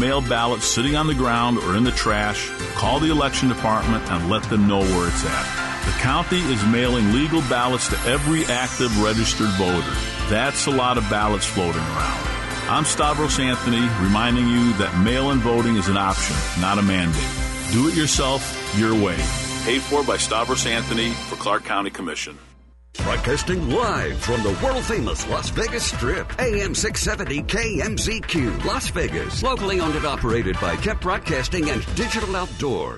mail ballots sitting on the ground or in the trash, call the election department and let them know where it's at. The county is mailing legal ballots to every active registered voter. That's a lot of ballots floating around. I'm Stavros Anthony, reminding you that mail-in voting is an option, not a mandate. Do it yourself, your way. Paid for by Stavros Anthony for Clark County Commission. Broadcasting live from the world-famous Las Vegas Strip, AM 670 KMZQ, Las Vegas. Locally owned and operated by Kemp Broadcasting and Digital Outdoor.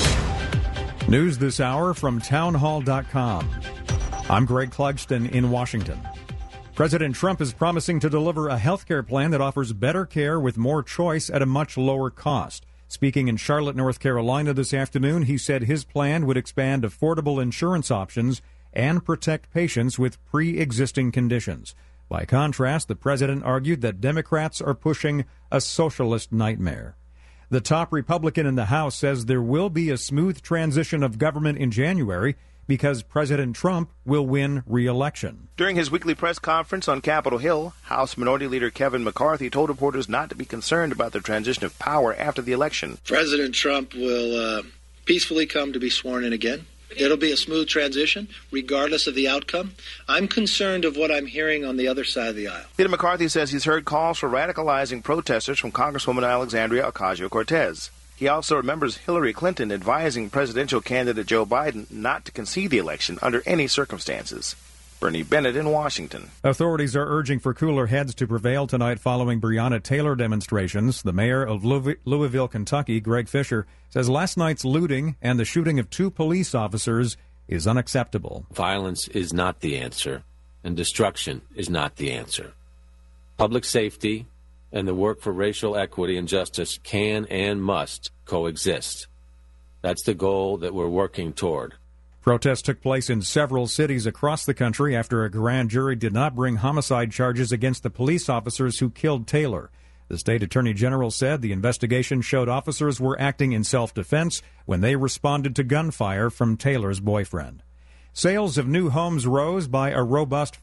News this hour from townhall.com. I'm Greg Clugston in Washington. President Trump is promising to deliver a health care plan that offers better care with more choice at a much lower cost. Speaking in Charlotte, North Carolina this afternoon, he said his plan would expand affordable insurance options and protect patients with pre-existing conditions. By contrast, the president argued that Democrats are pushing a socialist nightmare. The top Republican in the House says there will be a smooth transition of government in January because President Trump will win re-election. During his weekly press conference on Capitol Hill, House Minority Leader Kevin McCarthy told reporters not to be concerned about the transition of power after the election. President Trump will peacefully come to be sworn in again. It'll be a smooth transition, regardless of the outcome. I'm concerned of what I'm hearing on the other side of the aisle. Leader McCarthy says he's heard calls for radicalizing protesters from Congresswoman Alexandria Ocasio-Cortez. He also remembers Hillary Clinton advising presidential candidate Joe Biden not to concede the election under any circumstances. Bernie Bennett in Washington. Authorities are urging for cooler heads to prevail tonight following Breonna Taylor demonstrations. The mayor of Louisville, Kentucky, Greg Fisher, says last night's looting and the shooting of 2 police officers is unacceptable. Violence is not the answer, and destruction is not the answer. Public safety and the work for racial equity and justice can and must coexist. That's the goal that we're working toward. Protests took place in several cities across the country after a grand jury did not bring homicide charges against the police officers who killed Taylor. The state attorney general said the investigation showed officers were acting in self-defense when they responded to gunfire from Taylor's boyfriend. Sales of new homes rose by a robust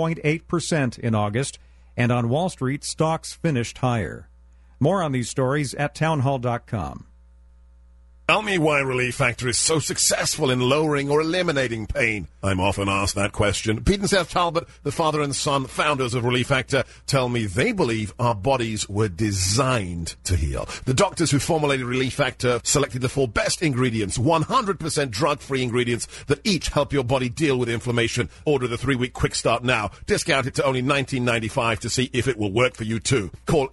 4.8% in August, and on Wall Street, stocks finished higher. More on these stories at townhall.com. Tell me why Relief Factor is so successful in lowering or eliminating pain. I'm often asked that question. Pete and Seth Talbot, the father and son founders of Relief Factor, tell me they believe our bodies were designed to heal. The doctors who formulated Relief Factor selected the 4 best ingredients, 100% drug-free ingredients that each help your body deal with inflammation. Order the 3-week quick start now. Discount it to only $19.95 to see if it will work for you too. Call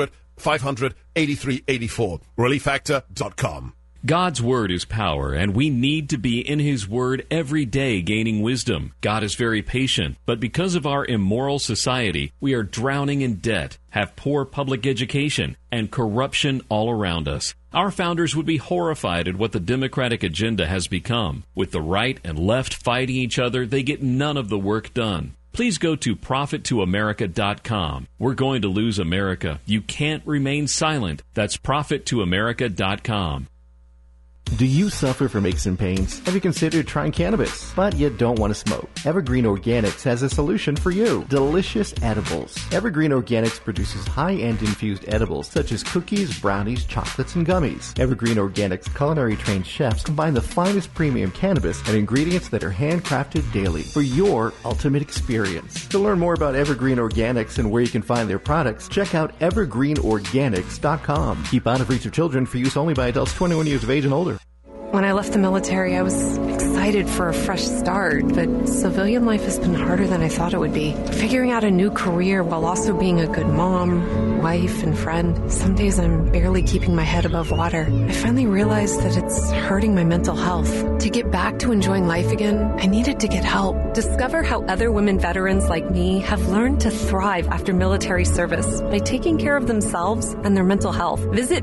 800-500-8384. ReliefFactor.com. God's Word is power, and we need to be in His Word every day gaining wisdom. God is very patient, but because of our immoral society, we are drowning in debt, have poor public education, and corruption all around us. Our founders would be horrified at what the Democratic agenda has become. With the right and left fighting each other, they get none of the work done. Please go to ProfitToAmerica.com. We're going to lose America. You can't remain silent. That's ProfitToAmerica.com. Do you suffer from aches and pains? Have you considered trying cannabis, but you don't want to smoke? Evergreen Organics has a solution for you. Delicious edibles. Evergreen Organics produces high-end infused edibles such as cookies, brownies, chocolates, and gummies. Evergreen Organics culinary-trained chefs combine the finest premium cannabis and ingredients that are handcrafted daily for your ultimate experience. To learn more about Evergreen Organics and where you can find their products, check out evergreenorganics.com. Keep out of reach of children, for use only by adults 21 years of age and older. When I left the military, I was excited for a fresh start, but civilian life has been harder than I thought it would be. Figuring out a new career while also being a good mom, wife, and friend. Some days I'm barely keeping my head above water. I finally realized that it's hurting my mental health. To get back to enjoying life again, I needed to get help. Discover how other women veterans like me have learned to thrive after military service by taking care of themselves and their mental health. Visit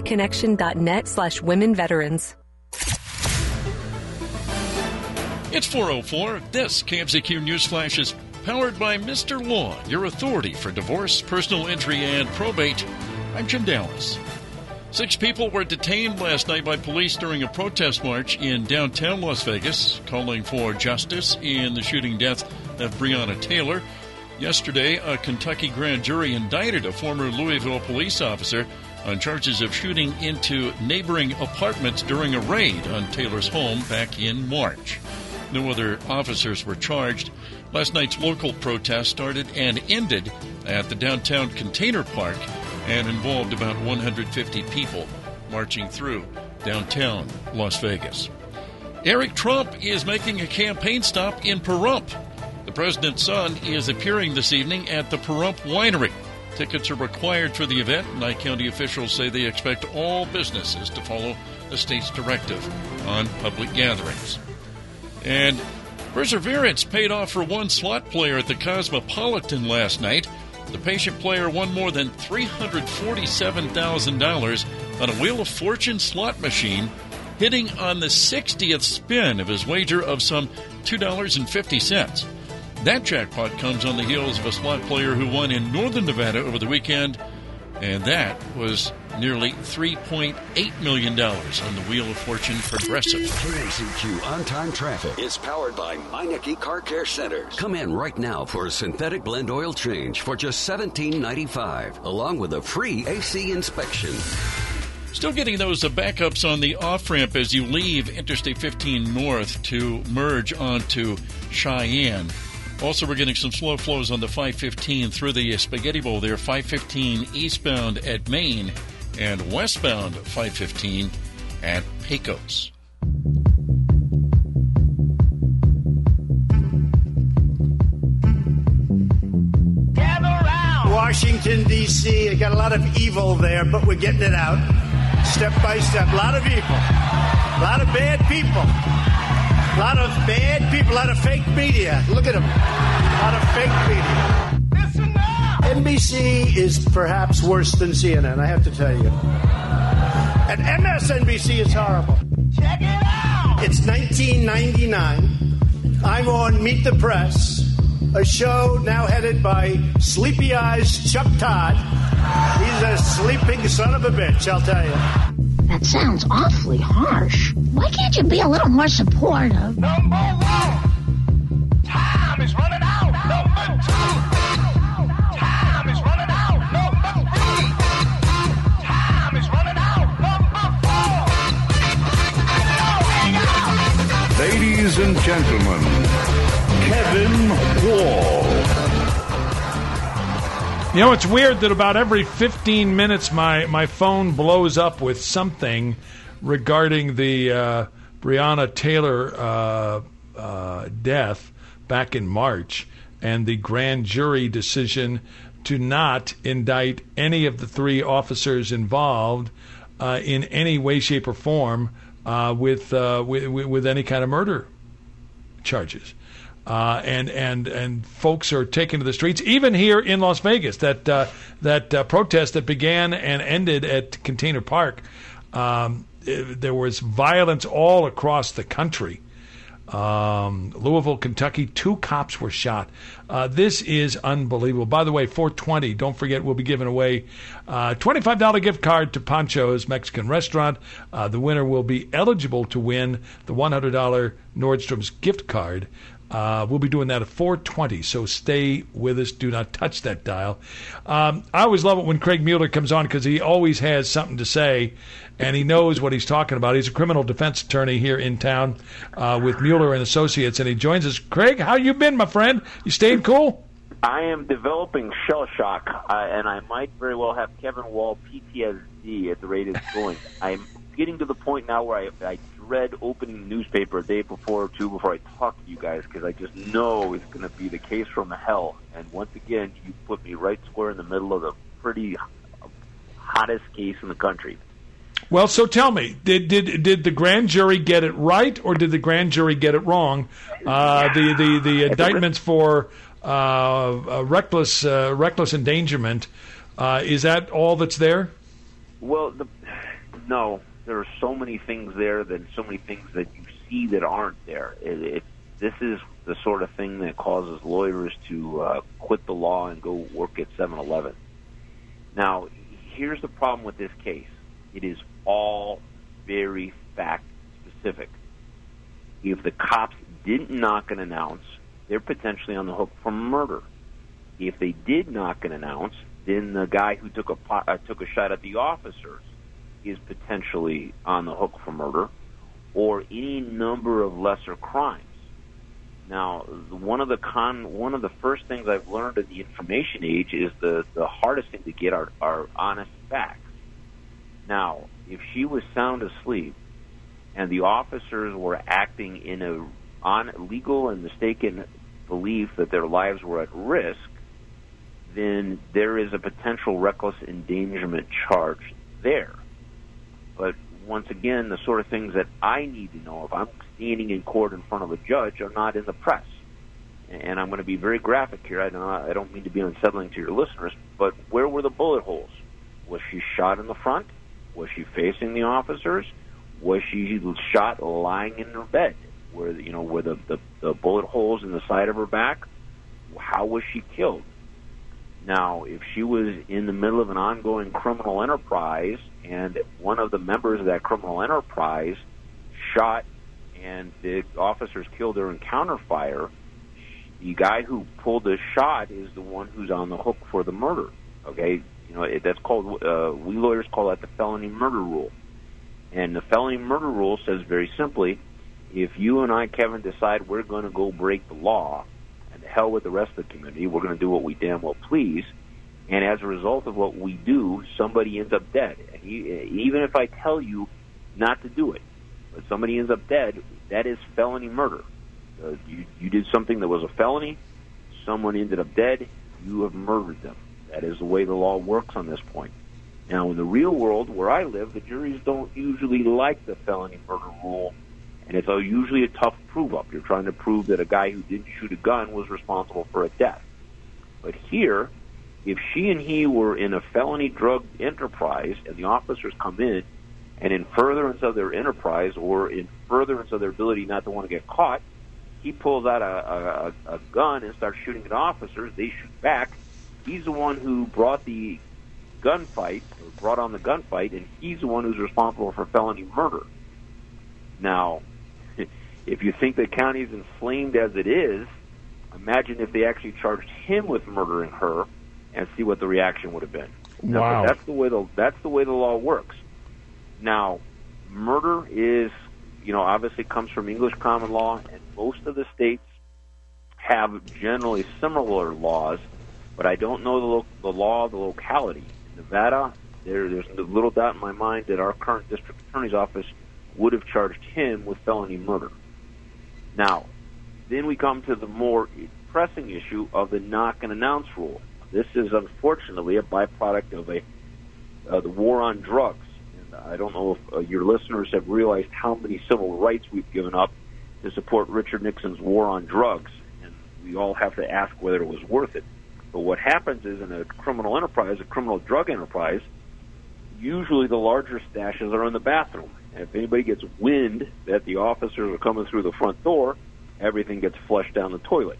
maketheconnection.net/womenveterans. It's 4:04. This KMZQ News Flash is powered by Mr. Law, your authority for divorce, personal injury, and probate. I'm Jim Dallas. 6 people were detained last night by police during a protest march in downtown Las Vegas, calling for justice in the shooting death of Breonna Taylor. Yesterday, a Kentucky grand jury indicted a former Louisville police officer on charges of shooting into neighboring apartments during a raid on Taylor's home back in March. No other officers were charged. Last night's local protest started and ended at the downtown Container Park and involved about 150 people marching through downtown Las Vegas. Eric Trump is making a campaign stop in Pahrump. The president's son is appearing this evening at the Pahrump Winery. Tickets are required for the event. Nye County officials say they expect all businesses to follow the state's directive on public gatherings. And perseverance paid off for one slot player at the Cosmopolitan last night. The patient player won more than $347,000 on a Wheel of Fortune slot machine, hitting on the 60th spin of his wager of some $2.50. That jackpot comes on the heels of a slot player who won in Northern Nevada over the weekend, and that was nearly $3.8 million on the Wheel of Fortune Progressive. KMZQ On-Time Traffic is powered by Meineke Car Care Centers. Come in right now for a synthetic blend oil change for just $17.95, along with a free AC inspection. Still getting those backups on the off-ramp as you leave Interstate 15 North to merge onto Cheyenne. Also, we're getting some slow flows on the 515 through the Spaghetti Bowl there, 515 eastbound at Maine and westbound 515 at Pecos. Washington, D.C., I got a lot of evil there, but we're getting it out step by step. A lot of evil, a lot of bad people. A lot of bad people, a lot of fake media. Look at them. A lot of fake media. Listen up. NBC is perhaps worse than CNN, I have to tell you. And MSNBC is horrible. Check it out. It's 1999. I'm on Meet the Press, a show now headed by Sleepy Eyes Chuck Todd. He's a sleeping son of a bitch, I'll tell you. That sounds awfully harsh. Why can't you be a little more supportive? Number one, time is running out. Number two, time is running out. Number three, time is running out. Number four. Ladies and gentlemen, Kevin Wall. You know, it's weird that about every 15 minutes my phone blows up with something regarding the Breonna Taylor death back in March and the grand jury decision to not indict any of the three officers involved in any way, shape, or form with any kind of murder charges. And folks are taking to the streets, even here in Las Vegas. That protest that began and ended at Container Park, there was violence all across the country. Louisville, Kentucky, 2 cops were shot. This is unbelievable. By the way, 420, don't forget, we'll be giving away a $25 gift card to Pancho's Mexican Restaurant. The winner will be eligible to win the $100 Nordstrom's gift card. We'll be doing that at 4:20, so stay with us. Do not touch that dial. I always love it when Craig Mueller comes on because he always has something to say, and he knows what he's talking about. He's a criminal defense attorney here in town with Mueller and Associates, and he joins us. Craig, how you been, my friend? You staying cool? I am developing shell shock, and I might very well have Kevin Wall PTSD at the rate it's going. I'm getting to the point now where I dread opening the newspaper a day before or two before I talk to you guys because I just know it's going to be the case from hell. And once again, you put me right square in the middle of the pretty hottest case in the country. Well, so tell me, did the grand jury get it right or did the grand jury get it wrong? The indictments for reckless endangerment, is that all that's there? Well, no. There are so many things there, and so many things that you see that aren't there. This is the sort of thing that causes lawyers to quit the law and go work at 7-Eleven. Now, here's the problem with this case. It is all very fact-specific. If the cops didn't knock and announce, they're potentially on the hook for murder. If they did knock and announce, then the guy who took a shot at the officers is potentially on the hook for murder, or any number of lesser crimes. Now, one of the first things I've learned in the information age is the hardest thing to get are honest facts. Now, if she was sound asleep and the officers were acting in a legal and mistaken belief that their lives were at risk, then there is a potential reckless endangerment charge there. But once again, the sort of things that I need to know if I'm standing in court in front of a judge are not in the press. And I'm going to be very graphic here. I don't mean to be unsettling to your listeners, but where were the bullet holes? Was she shot in the front? Was she facing the officers? Was she shot lying in her bed, where the bullet holes in the side of her back? How was she killed? Now, if she was in the middle of an ongoing criminal enterprise and one of the members of that criminal enterprise shot and the officers killed her in counterfire, the guy who pulled the shot is the one who's on the hook for the murder. Okay, that's called we lawyers call that the felony murder rule. And the felony murder rule says very simply, if you and I, Kevin, decide we're going to go break the law, and to hell with the rest of the community, we're going to do what we damn well please, and as a result of what we do, somebody ends up dead. And even if I tell you not to do it, but somebody ends up dead, that is felony murder. You did something that was a felony, someone ended up dead, you have murdered them. That is the way the law works on this point. Now, in the real world, where I live, the juries don't usually like the felony murder rule, and it's usually a tough prove-up. You're trying to prove that a guy who didn't shoot a gun was responsible for a death. But here, if she and he were in a felony drug enterprise and the officers come in, and in furtherance of their enterprise or in furtherance of their ability not to want to get caught, he pulls out a gun and starts shooting at officers. They shoot back. He's the one who brought the gunfight, or brought on the gunfight, and he's the one who's responsible for felony murder. Now, if you think the county's inflamed as it is, imagine if they actually charged him with murdering her, and see what the reaction would have been. Wow. Now, that's the way the law works. Now, murder is, obviously comes from English common law, and most of the states have generally similar laws, but I don't know the law of the locality. In Nevada, there's little doubt in my mind that our current district attorney's office would have charged him with felony murder. Now, then we come to the more pressing issue of the knock and announce rule. This is unfortunately a byproduct of the war on drugs. And I don't know if your listeners have realized how many civil rights we've given up to support Richard Nixon's war on drugs, and we all have to ask whether it was worth it. But what happens is in a criminal enterprise, a criminal drug enterprise, usually the larger stashes are in the bathroom. And if anybody gets wind that the officers are coming through the front door, everything gets flushed down the toilet,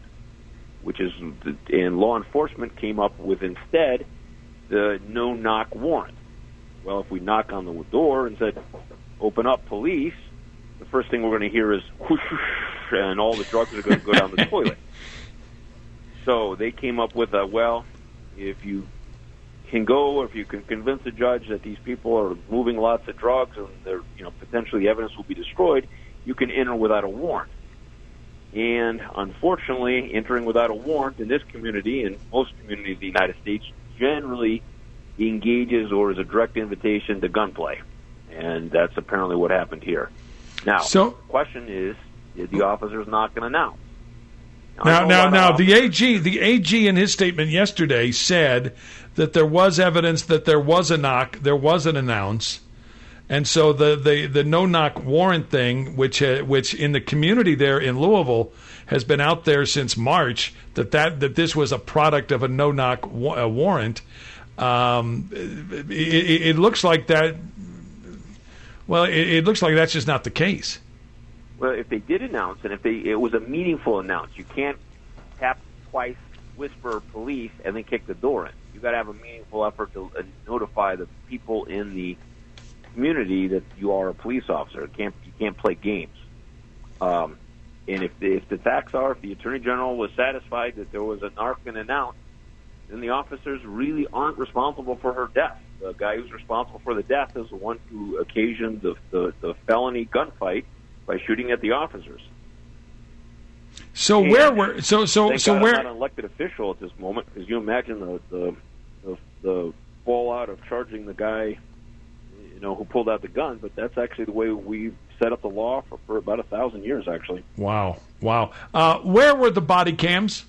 and law enforcement came up with instead the no-knock warrant. Well, if we knock on the door and said, open up, police, the first thing we're going to hear is whoosh, and all the drugs are going to go down the toilet. So they came up with if you can go, or if you can convince a judge that these people are moving lots of drugs and they're, potentially evidence will be destroyed, you can enter without a warrant. And unfortunately, entering without a warrant in this community and most communities in the United States generally engages or is a direct invitation to gunplay. And that's apparently what happened here. Now, the question is, did the officers knock and announce? Now, the AG in his statement yesterday said that there was evidence that there was a knock, there was an announce, and so the no knock warrant thing, which in the community there in Louisville has been out there since March, that this was a product of a no knock warrant. It looks like that. Well, it looks like that's just not the case. Well, if they did announce, and if it was a meaningful announce, you can't tap twice, whisper police, and then kick the door in. You got to have a meaningful effort to notify the people in the community that you are a police officer. You can't play games. And if the facts are, if the Attorney General was satisfied that there was a knock and announce, then the officers really aren't responsible for her death. The guy who's responsible for the death is the one who occasioned the felony gunfight by shooting at the officers. So and where were thank God where? I'm not an elected official at this moment, because you imagine the fallout of charging the guy, who pulled out the gun. But that's actually the way we set up the law for about 1,000 years, actually. Wow. Where were the body cams?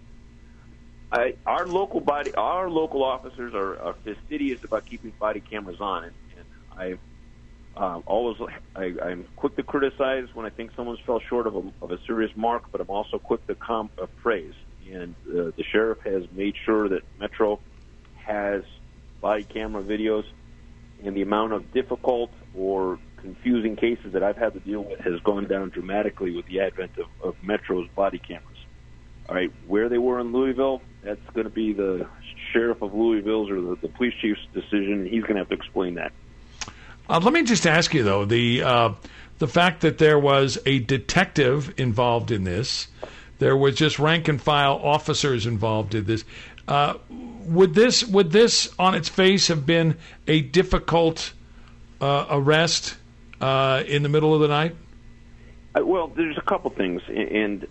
Our local officers are fastidious about keeping body cameras on, and I'm quick to criticize when I think someone's fell short of a serious mark, but I'm also quick to praise. And the sheriff has made sure that Metro has body camera videos, and the amount of difficult or confusing cases that I've had to deal with has gone down dramatically with the advent of Metro's body cameras. All right, where they were in Louisville, that's going to be the sheriff of Louisville's or the police chief's decision. He's going to have to explain that. Let me just ask you, though, the fact that there was a detective involved in this, there was just rank-and-file officers involved in this, would this on its face have been a difficult arrest in the middle of the night? Well, there's a couple things, and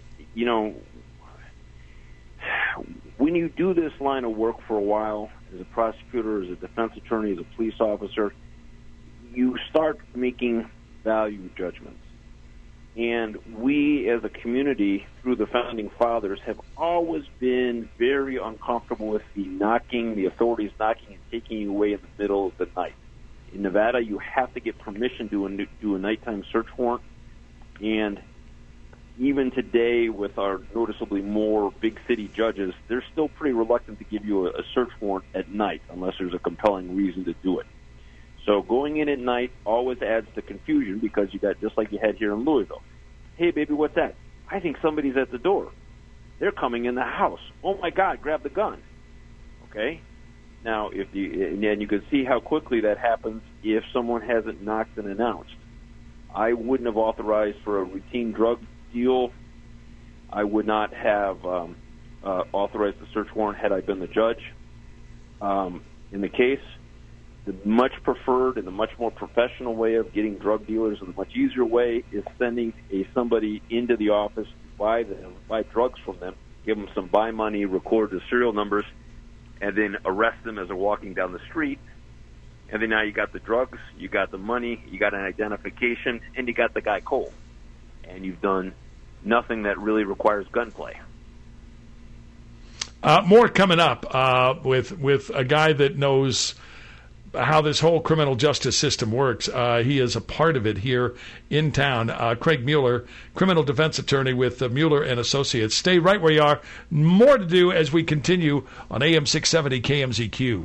when you do this line of work for a while, as a prosecutor, as a defense attorney, as a police officer, you start making value judgments. And we, as a community, through the Founding Fathers, have always been very uncomfortable with the authorities knocking and taking you away in the middle of the night. In Nevada, you have to get permission to do a nighttime search warrant. And even today, with our noticeably more big city judges, they're still pretty reluctant to give you a search warrant at night unless there's a compelling reason to do it. So going in at night always adds to confusion, because you got, just like you had here in Louisville. Hey, baby, what's that? I think somebody's at the door. They're coming in the house. Oh, my God, grab the gun. Okay? Now, and you can see how quickly that happens if someone hasn't knocked and announced. I wouldn't have authorized for a routine drug deal. I would not have authorized the search warrant had I been the judge. In the case, the much preferred and the much more professional way of getting drug dealers, and the much easier way, is sending somebody into the office to buy drugs from them, give them some buy money, record the serial numbers, and then arrest them as they're walking down the street. And then now you got the drugs, you got the money, you got an identification, and you got the guy cold. And you've done nothing that really requires gunplay. More coming up with a guy that knows how this whole criminal justice system works. He is a part of it here in town. Craig Mueller, criminal defense attorney with Mueller and Associates. Stay right where you are. More to do as we continue on AM 670 KMZQ.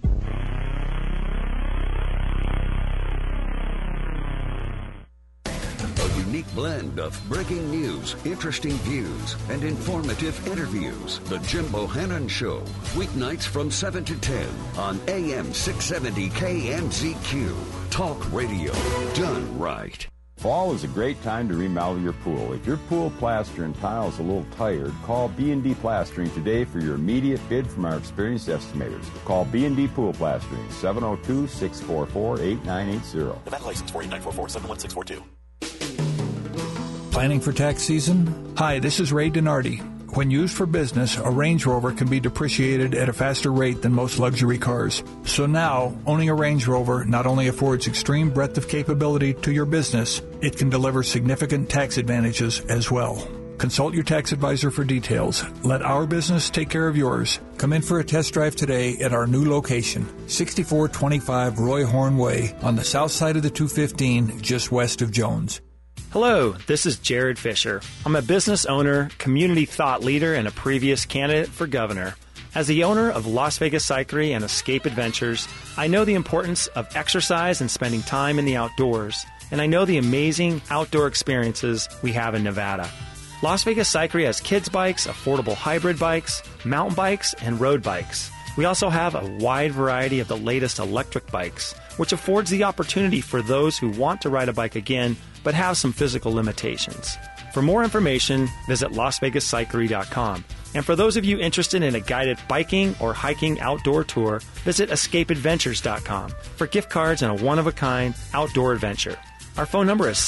Unique blend of breaking news, interesting views, and informative interviews. The Jim Bohannon Show, weeknights from 7 to 10 on AM 670 KMZQ. Talk radio done right. Fall is a great time to remodel your pool. If your pool plaster and tile is a little tired, call B&D Plastering today for your immediate bid from our experienced estimators. Call B&D Pool Plastering, 702-644-8980. Nevada license 48944-71642. Planning for tax season? Hi, this is Ray Donardi. When used for business, a Range Rover can be depreciated at a faster rate than most luxury cars. So now, owning a Range Rover not only affords extreme breadth of capability to your business, it can deliver significant tax advantages as well. Consult your tax advisor for details. Let our business take care of yours. Come in for a test drive today at our new location, 6425 Roy Horn Way on the south side of the 215, just west of Jones. Hello, this is Jared Fisher. I'm a business owner, community thought leader, and a previous candidate for governor. As the owner of Las Vegas Cyclery and Escape Adventures, I know the importance of exercise and spending time in the outdoors, and I know the amazing outdoor experiences we have in Nevada. Las Vegas Cyclery has kids bikes, affordable hybrid bikes, mountain bikes, and road bikes. We also have a wide variety of the latest electric bikes, which affords the opportunity for those who want to ride a bike again but have some physical limitations. For more information, visit LasVegasCyclery.com And for those of you interested in a guided biking or hiking outdoor tour, visit escapeadventures.com for gift cards and a one-of-a-kind outdoor adventure. Our phone number is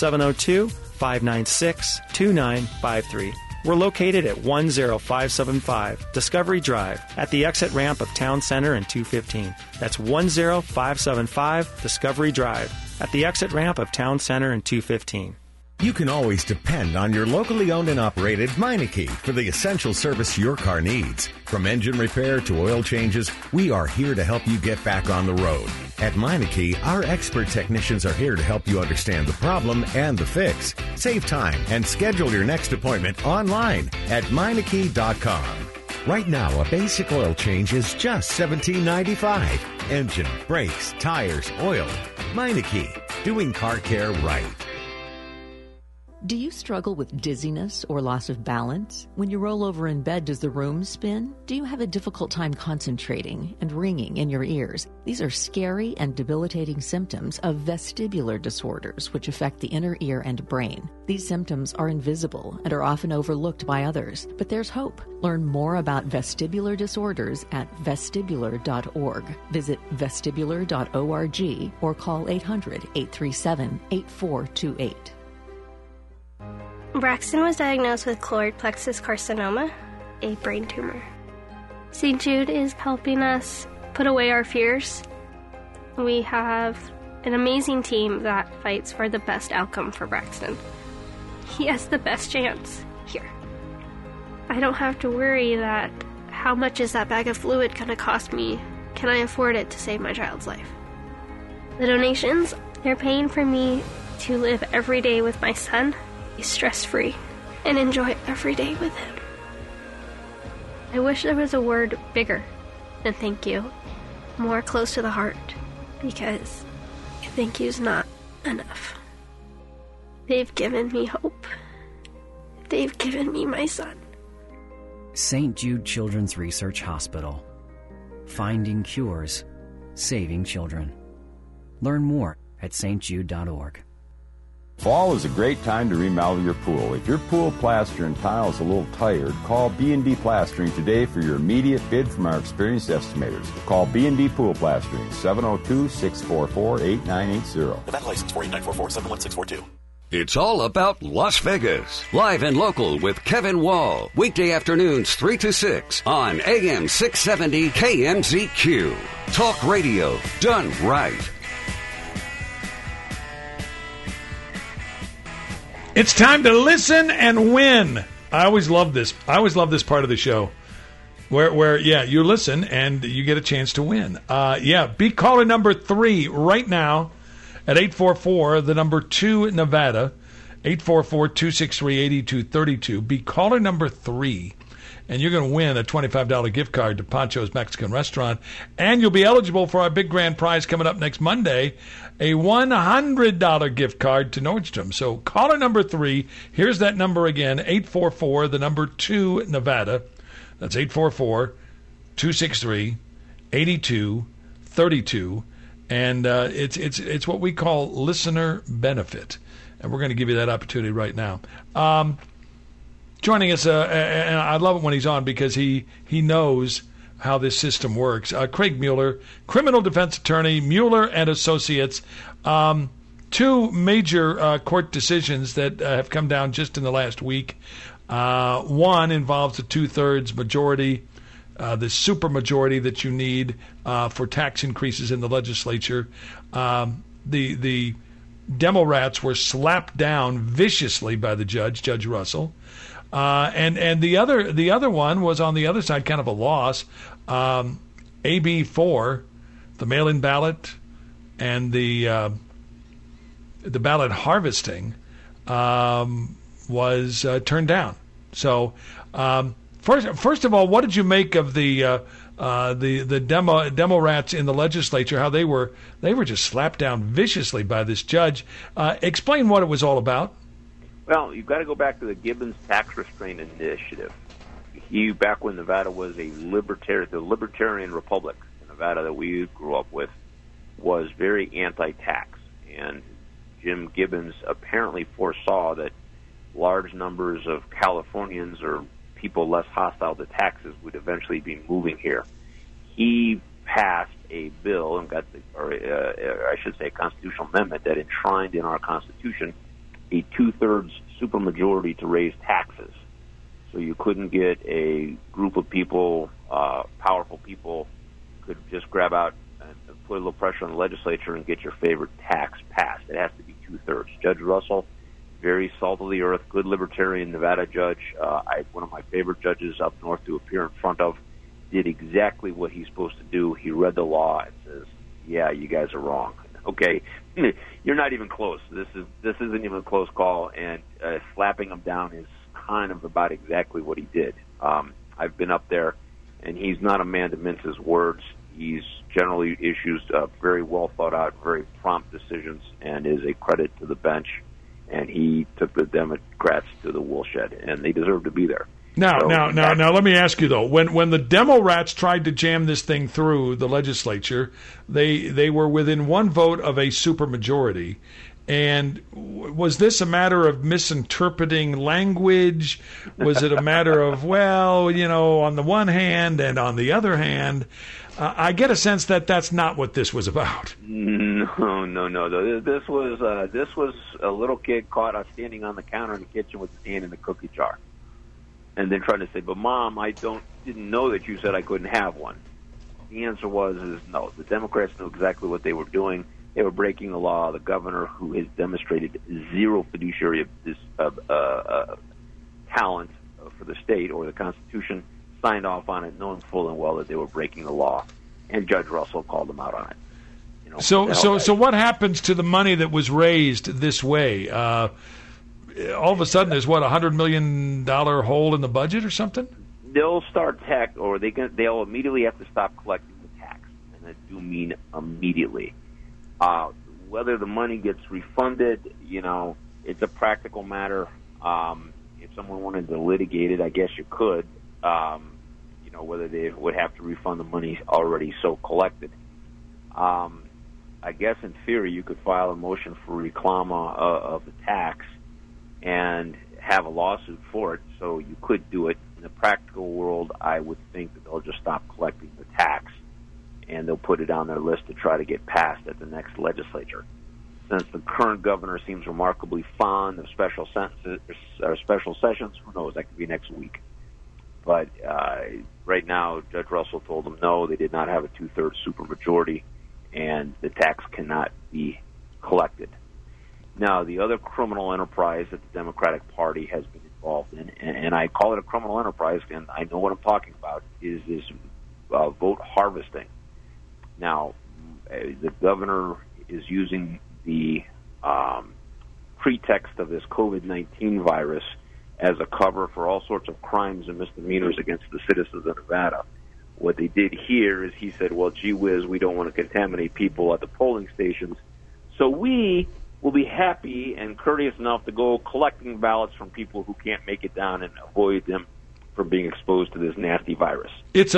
702-596-2953. We're located at 10575 Discovery Drive at the exit ramp of Town Center and 215. That's 10575 Discovery Drive at the exit ramp of Town Center and 215. You can always depend on your locally owned and operated Meineke for the essential service your car needs. From engine repair to oil changes, we are here to help you get back on the road. At Meineke, our expert technicians are here to help you understand the problem and the fix. Save time and schedule your next appointment online at Meineke.com. Right now, a basic oil change is just $17.95. Engine, brakes, tires, oil. Meineke, doing car care right. Do you struggle with dizziness or loss of balance? When you roll over in bed, does the room spin? Do you have a difficult time concentrating and ringing in your ears? These are scary and debilitating symptoms of vestibular disorders, which affect the inner ear and brain. These symptoms are invisible and are often overlooked by others, but there's hope. Learn more about vestibular disorders at vestibular.org. Visit vestibular.org or call 800-837-8428. Braxton was diagnosed with choroid plexus carcinoma, a brain tumor. St. Jude is helping us put away our fears. We have an amazing team that fights for the best outcome for Braxton. He has the best chance here. I don't have to worry that how much is that bag of fluid going to cost me? Can I afford it to save my child's life? The donations, they're paying for me to live every day with my son, stress-free, and enjoy every day with him. I wish there was a word bigger than thank you, more close to the heart, because thank you's not enough. They've given me hope. They've given me my son. St. Jude Children's Research Hospital. Finding cures, saving children. Learn more at stjude.org. Fall is a great time to remodel your pool. If your pool plaster and tile is a little tired, call B&D Plastering today for your immediate bid from our experienced estimators. Call B&D Pool Plastering, 702-644-8980. Event license 48944-71642. It's all about Las Vegas. Live and local with Kevin Wall. Weekday afternoons 3 to 6 on AM 670 KMZQ. Talk radio done right. It's time to listen and win. I always love this. I always love this part of the show where you listen and you get a chance to win. Be caller number 3 right now at 844, the number 2 Nevada, 844-263-8232. Be caller number 3, and you're going to win a $25 gift card to Pancho's Mexican Restaurant, and you'll be eligible for our big grand prize coming up next Monday, a $100 gift card to Nordstrom. So caller number 3, here's that number again, 844, the number 2 Nevada. That's 844-263-8232. And it's what we call listener benefit. And we're going to give you that opportunity right now. Joining us, and I love it when he's on because he knows how this system works. Craig Mueller, criminal defense attorney, Mueller and Associates. 2 major court decisions that have come down just in the last week. One involves a 2/3 majority, the supermajority that you need for tax increases in the legislature. The Democrats were slapped down viciously by the judge, Judge Russell. And the other one was on the other side, kind of a loss. AB 4, the mail-in ballot, and the ballot harvesting was turned down. So first of all, what did you make of the Democrats in the legislature? How they were just slapped down viciously by this judge. Explain what it was all about. Well, you've got to go back to the Gibbons Tax Restraint Initiative. Back when Nevada was the Libertarian Republic, in Nevada that we grew up with, was very anti-tax. And Jim Gibbons apparently foresaw that large numbers of Californians or people less hostile to taxes would eventually be moving here. He passed a bill and got I should say a constitutional amendment that enshrined in our Constitution a 2/3 supermajority to raise taxes. So you couldn't get a group of people, powerful people, could just grab out and put a little pressure on the legislature and get your favorite tax passed. It has to be 2/3. Judge Russell, very salt of the earth, good libertarian Nevada judge, one of my favorite judges up north to appear in front of, did exactly what he's supposed to do. He read the law and says, yeah, you guys are wrong. Okay, you're not even close. This isn't even a close call, and slapping him down is kind of about exactly what he did. I've been up there, and he's not a man to mince his words. He's generally issues very well thought out, very prompt decisions, and is a credit to the bench. And he took the Democrats to the woolshed, and they deserve to be there. Now, let me ask you though: when the Demo-rats tried to jam this thing through the legislature, they were within one vote of a supermajority. And was this a matter of misinterpreting language? Was it a matter of, well, on the one hand and on the other hand? I get a sense that that's not what this was about. No. This was a little kid caught standing on the counter in the kitchen with his hand in the cookie jar, and then trying to say, "But Mom, I didn't know that you said I couldn't have one." The answer is no. The Democrats knew exactly what they were doing. They were breaking the law. The governor, who has demonstrated zero fiduciary talent for the state or the Constitution, signed off on it, knowing full and well that they were breaking the law, and Judge Russell called them out on it. So what happens to the money that was raised this way? All of a sudden, there's $100 million hole in the budget or something? They'll start they'll immediately have to stop collecting the tax, and I do mean immediately. Whether the money gets refunded, it's a practical matter. If someone wanted to litigate it, I guess you could. Whether they would have to refund the money already so collected. I guess in theory you could file a motion for reclama of the tax and have a lawsuit for it, so you could do it. In the practical world, I would think that they'll just stop collecting the tax, and they'll put it on their list to try to get passed at the next legislature. Since the current governor seems remarkably fond of special sessions, who knows, that could be next week. But right now, Judge Russell told them no, they did not have a 2/3 supermajority, and the tax cannot be collected. Now, the other criminal enterprise that the Democratic Party has been involved in, and I call it a criminal enterprise, and I know what I'm talking about, is this vote harvesting. Now, the governor is using the pretext of this COVID-19 virus as a cover for all sorts of crimes and misdemeanors against the citizens of Nevada. What they did here is he said, well, gee whiz, we don't want to contaminate people at the polling stations, so we will be happy and courteous enough to go collecting ballots from people who can't make it down and avoid them from being exposed to this nasty virus.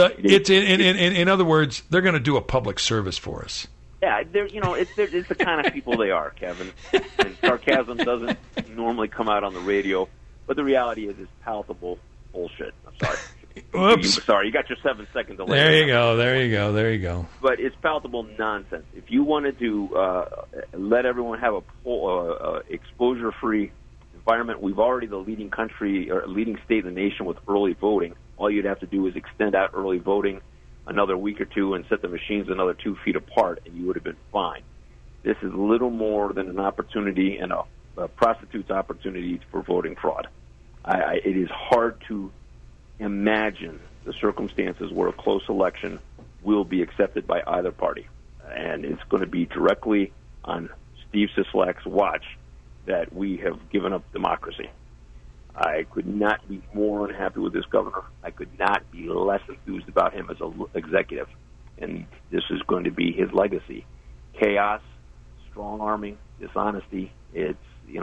In other words, they're going to do a public service for us. Yeah, it's the kind of people they are, Kevin. And sarcasm doesn't normally come out on the radio, but the reality is it's palpable bullshit. I'm sorry. Whoops. Sorry, you got your 7-second delay. There you go. But it's palpable nonsense. If you wanted to let everyone have a exposure-free environment, we've already the leading country or leading state in the nation with early voting. All you'd have to do is extend out early voting another week or two and set the machines another 2 feet apart, and you would have been fine. This is little more than an opportunity and a prostitute's opportunity for voting fraud. It is hard to imagine the circumstances where a close election will be accepted by either party. And it's going to be directly on Steve Sisolak's watch that we have given up democracy. I could not be more unhappy with this governor. I could not be less enthused about him as an executive. And this is going to be his legacy. Chaos, strong-arming, dishonesty. It's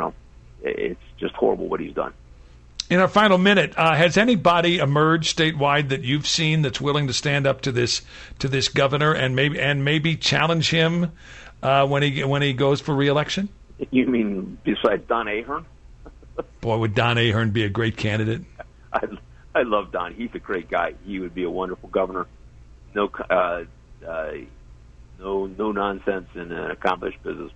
just horrible what he's done. In our final minute, has anybody emerged statewide that you've seen that's willing to stand up to this governor and maybe challenge him when he goes for re-election? You mean besides Don Ahern? Boy, would Don Ahern be a great candidate? I love Don. He's a great guy. He would be a wonderful governor. No nonsense and an accomplished business.